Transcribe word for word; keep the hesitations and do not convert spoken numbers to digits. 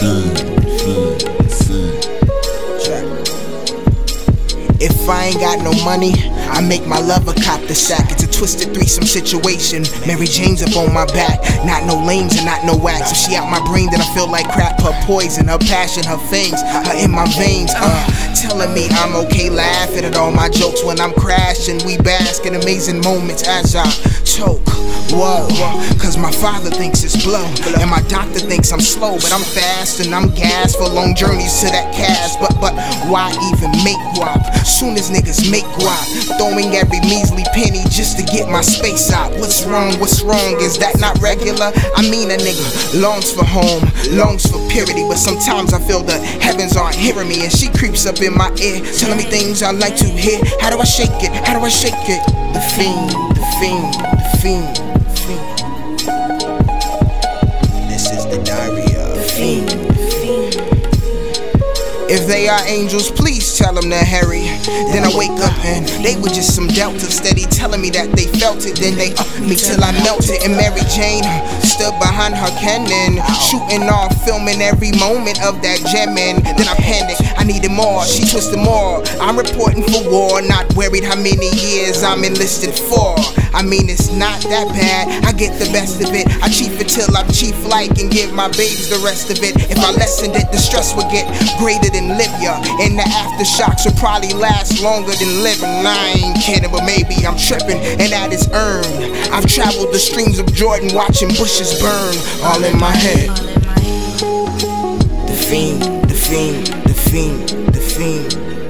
fiend, fiend, fiend. If I ain't got no money, I make my lover cop the sack. It's a twisted threesome situation. Mary Jane's up on my back. Not no lames and not no wax. If she out my brain, then I feel like crap. Her poison, her passion, her fangs, her in my veins. Uh, telling me I'm okay, laughing at all my jokes when I'm crashing. We bask in amazing moments as I choke. Whoa, cause my father thinks it's blow, and my doctor thinks I'm slow, but I'm fast and I'm gas for long journeys to that cash. But but why even make guap? Soon as niggas make guap, throwing every measly penny just to get my space out. What's wrong? What's wrong? Is that not regular? I mean, a nigga longs for home, longs for purity, but sometimes I feel the heavens aren't hearing me, and she creeps up in my ear, telling me things I like to hear. How do I shake it? How do I shake it? The fiend, the fiend, the fiend, the fiend. This is the diary of the fiend, the fiend. If they are angels, please tell them to hurry. Then I wake up and they were just some deltas, steady telling me that they felt it. Then they upped me till I melted. And Mary Jane stood behind her cannon, shooting off, filming every moment of that jamming. Then I panicked, I needed more, she twisted more. I'm reporting for war, not worried how many years I'm enlisted for. I mean, it's not that bad, I get the best of it. I chief it till I'm chief like and give my babes the rest of it. If I lessened it, the stress would get greater than Libya, and the aftershocks will probably last longer than living. I ain't kidding, but maybe I'm tripping, and that is earned. I've traveled the streams of Jordan, watching bushes burn, all in my head. The fiend, the fiend, the fiend, the fiend.